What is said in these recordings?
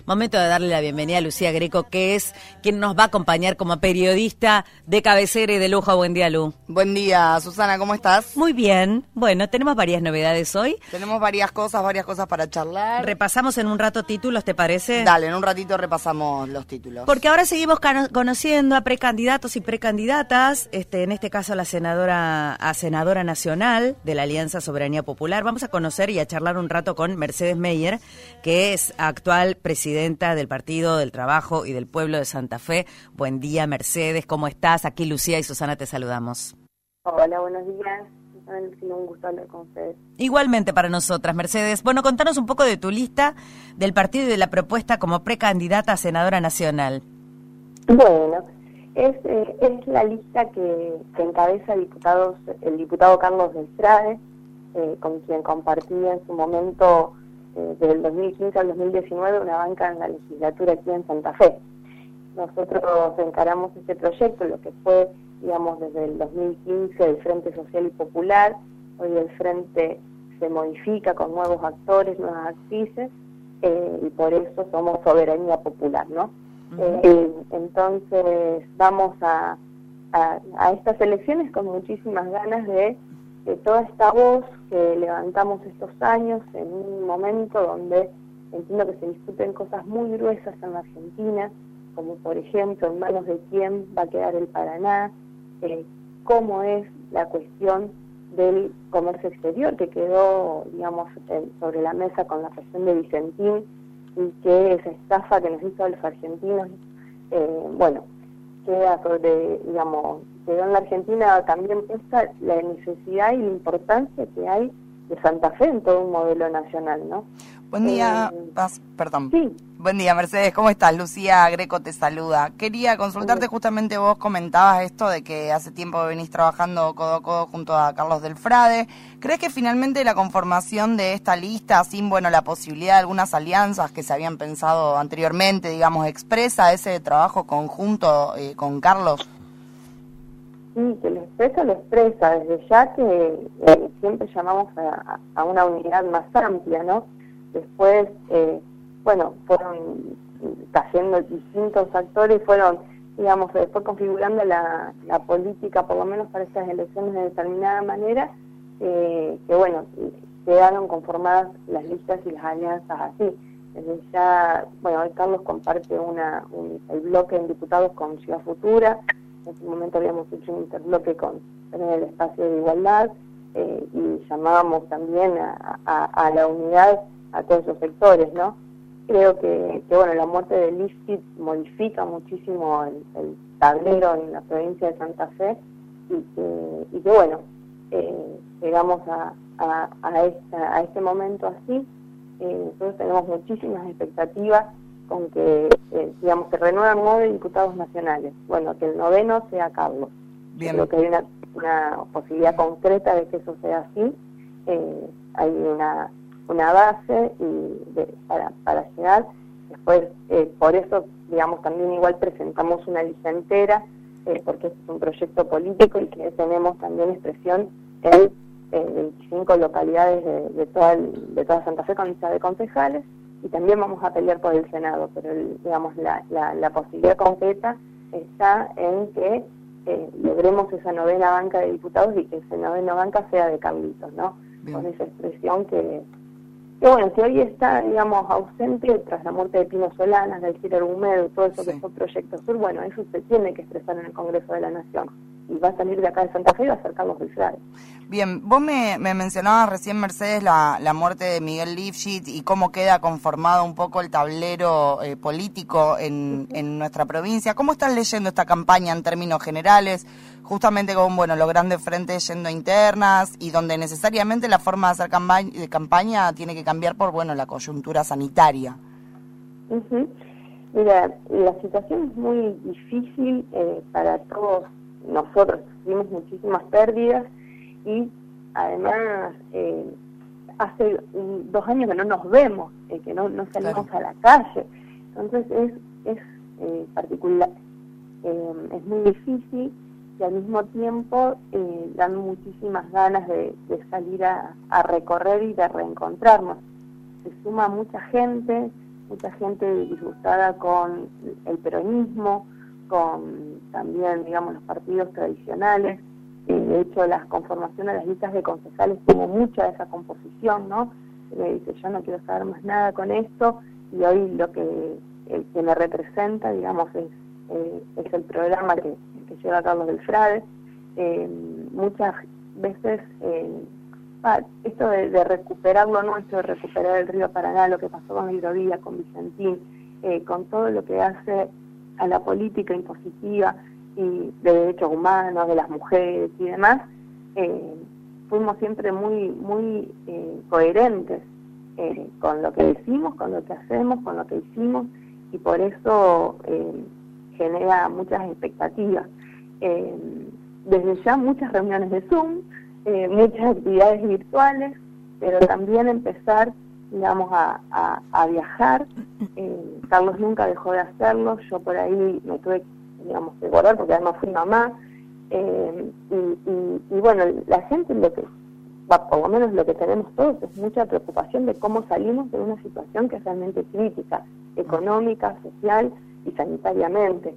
Momento de darle la bienvenida a Lucía Greco, que es quien nos va a acompañar como periodista de cabecera y de lujo. Buen día, Lu. Buen día, Susana, ¿cómo estás? Muy bien. Bueno, tenemos varias novedades hoy. Tenemos varias cosas para charlar. Repasamos en un rato títulos, ¿te parece? Dale, en un ratito repasamos los títulos. Porque ahora seguimos conociendo a precandidatos y precandidatas, en este caso a senadora nacional de la Alianza Soberanía Popular. Vamos a conocer y a charlar un rato con Mercedes Meyer, que es actual presidenta del Partido del Trabajo y del Pueblo de Santa Fe. Buen día, Mercedes, ¿cómo estás? Aquí Lucía y Susana te saludamos. Hola, buenos días. Un gusto hablar con ustedes. Igualmente para nosotras, Mercedes. Bueno, contanos un poco de tu lista del partido y de la propuesta como precandidata a senadora nacional. Bueno, es la lista que encabeza el diputado Carlos Delfrade, con quien compartía en su momento, del 2015 al 2019, una banca en la legislatura aquí en Santa Fe. Nosotros encaramos este proyecto, lo que fue, digamos, desde el 2015 el Frente Social y Popular. Hoy el Frente se modifica con nuevos actores, nuevas actrices, y por eso somos Soberanía Popular, ¿no? Entonces vamos a estas elecciones con muchísimas ganas de toda esta voz que levantamos estos años en un momento donde entiendo que se discuten cosas muy gruesas en la Argentina, como por ejemplo en manos de quién va a quedar el Paraná, cómo es la cuestión del comercio exterior que quedó, digamos, sobre la mesa con la cuestión de Vicentín, y que esa estafa que nos hizo a los argentinos, queda quedó en la Argentina también puesta la necesidad y la importancia que hay de Santa Fe en todo un modelo nacional, ¿no? Buen día, perdón. Sí. Buen día, Mercedes, ¿cómo estás? Lucía Greco te saluda. Quería consultarte, justamente vos comentabas esto de que hace tiempo venís trabajando codo a codo junto a Carlos Delfrade. ¿Crees que finalmente la conformación de esta lista, sin la posibilidad de algunas alianzas que se habían pensado anteriormente, digamos, expresa ese trabajo conjunto con Carlos? Sí, que lo expresa, desde ya que siempre llamamos a una unidad más amplia, ¿no? Después, fueron cayendo distintos actores, se fue configurando la política, por lo menos para estas elecciones, de determinada manera, quedaron conformadas las listas y las alianzas así. Desde ya, hoy Carlos comparte el bloque en diputados con Ciudad Futura. En su momento habíamos hecho un interbloque en el espacio de igualdad, y llamábamos también a la unidad a todos los sectores, ¿no? Creo que la muerte de Lifshitz modifica muchísimo el tablero en la provincia de Santa Fe, y llegamos a este momento así. Nosotros tenemos muchísimas expectativas con que, se renuevan 9 diputados nacionales. Que el 9º sea Carlos. Bien. Creo que hay una posibilidad concreta de que eso sea así. Hay una base para llegar. Después, por eso, también igual presentamos una lista entera, porque es un proyecto político y que tenemos también expresión en 25 localidades de toda Santa Fe con lista de concejales, y también vamos a pelear por el Senado, pero la posibilidad concreta está en que logremos esa 9ª banca de diputados y que esa 9ª banca sea de Carlitos, ¿no? Bien. Con esa expresión que hoy está, ausente tras la muerte de Pino Solanas, del Alcira Argumedo, todo eso que fue Proyecto Sur. Eso se tiene que expresar en el Congreso de la Nación, y va a salir de acá de Santa Fe y va a ser Carlos Delfrade. Bien, vos me mencionabas recién, Mercedes, la muerte de Miguel Lifshitz y cómo queda conformado un poco el tablero político en nuestra provincia. ¿Cómo estás leyendo esta campaña en términos generales? Justamente con los grandes frentes yendo a internas, y donde necesariamente la forma de hacer campaña tiene que cambiar por la coyuntura sanitaria. Mira, la situación es muy difícil para todos nosotros. Tuvimos muchísimas pérdidas, y además hace 2 años que no nos vemos, que no salimos a la calle. Entonces es particular, es muy difícil, y al mismo tiempo dan muchísimas ganas de salir a recorrer y de reencontrarnos. Se suma mucha gente, mucha gente disgustada con el peronismo, con también, digamos, los partidos tradicionales. De hecho, la conformación de las listas de concejales tiene mucha de esa composición, ¿no? Me dice, yo no quiero saber más nada con esto, y hoy el que me representa, digamos, es el programa que lleva Carlos Delfrade. Muchas veces esto de recuperar lo nuestro, de recuperar el río Paraná, lo que pasó con Hidrovía, con Vicentín, con todo lo que hace a la política impositiva y de derechos humanos, de las mujeres y demás, fuimos siempre muy coherentes con lo que decimos, con lo que hacemos, con lo que hicimos, y por eso genera muchas expectativas. Desde ya muchas reuniones de Zoom, muchas actividades virtuales, pero también empezar, digamos, a viajar. Carlos nunca dejó de hacerlo, yo por ahí me tuve, digamos, que guardar porque además fui mamá, y bueno, la gente, por lo menos lo que tenemos todos, es mucha preocupación de cómo salimos de una situación que es realmente crítica, económica, social y sanitariamente.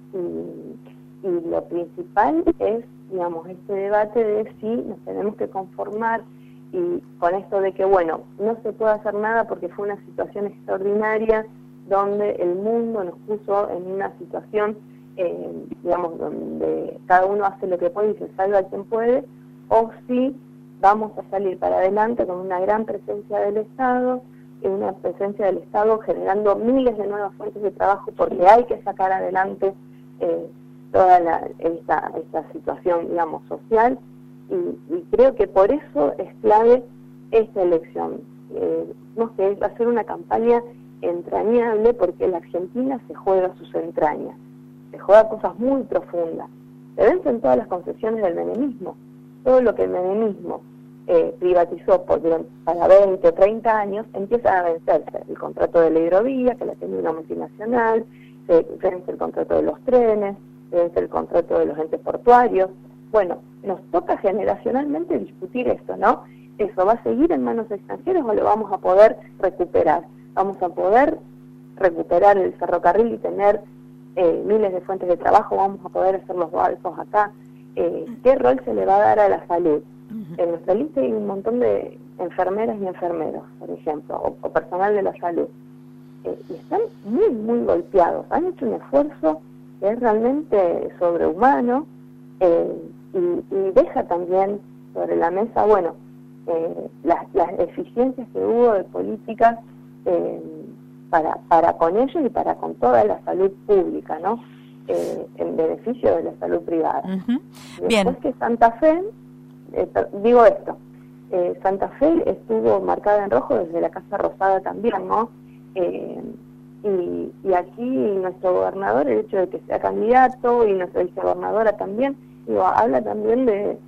Y lo principal es, digamos, este debate de si nos tenemos que conformar y con esto de que, bueno, no se puede hacer nada porque fue una situación extraordinaria donde el mundo nos puso en una situación, digamos, donde cada uno hace lo que puede y se salva quien puede, o si vamos a salir para adelante con una gran presencia del Estado, una presencia del Estado generando miles de nuevas fuentes de trabajo, porque hay que sacar adelante toda esta situación, digamos, social, y creo que por eso es clave esta elección. No sé, va a ser una campaña entrañable porque la Argentina se juega sus entrañas, se juega cosas muy profundas. Se vencen todas las concesiones del menemismo, todo lo que el menemismo privatizó para 20 o 30 años, empieza a vencerse. El contrato de la hidrovía, que la tenía una multinacional, se vence el contrato de los trenes, se vence el contrato de los entes portuarios. Bueno, nos toca generacionalmente discutir esto, ¿no? ¿Eso va a seguir en manos extranjeras o lo vamos a poder recuperar? ¿Vamos a poder recuperar el ferrocarril y tener miles de fuentes de trabajo? ¿Vamos a poder hacer los balsos acá? ¿Qué rol se le va a dar a la salud? En nuestra lista hay un montón de enfermeras y enfermeros, por ejemplo, o personal de la salud. Y están muy golpeados. Han hecho un esfuerzo que es realmente sobrehumano, y deja también sobre la mesa, bueno, las deficiencias que hubo de políticas para con ellos y para con toda la salud pública, ¿no? En beneficio de la salud privada. Bien. Después que Santa Fe, digo esto, Santa Fe estuvo marcada en rojo desde la Casa Rosada también, ¿no? Y aquí nuestro gobernador, el hecho de que sea candidato, y nuestra vicegobernadora también, habla también de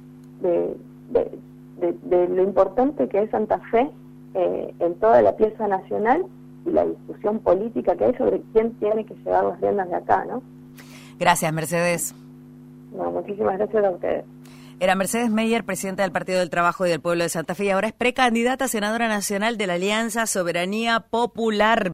lo importante que es Santa Fe en toda la pieza nacional y la discusión política que hay sobre quién tiene que llevar las riendas de acá, ¿no? Gracias, Mercedes. No, muchísimas gracias a ustedes. Era Mercedes Meyer, presidenta del Partido del Trabajo y del Pueblo de Santa Fe, y ahora es precandidata a senadora nacional de la Alianza Soberanía Popular.